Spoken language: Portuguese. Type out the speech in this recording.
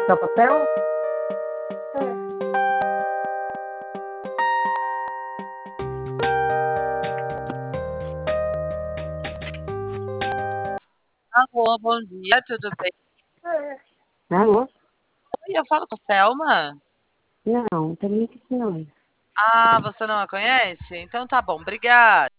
Quer o papel? Alô, bom dia, tudo bem? Alô? Oi, eu falo com a Selma? Não, também que não. Ah, você não a conhece? Então tá bom, obrigada.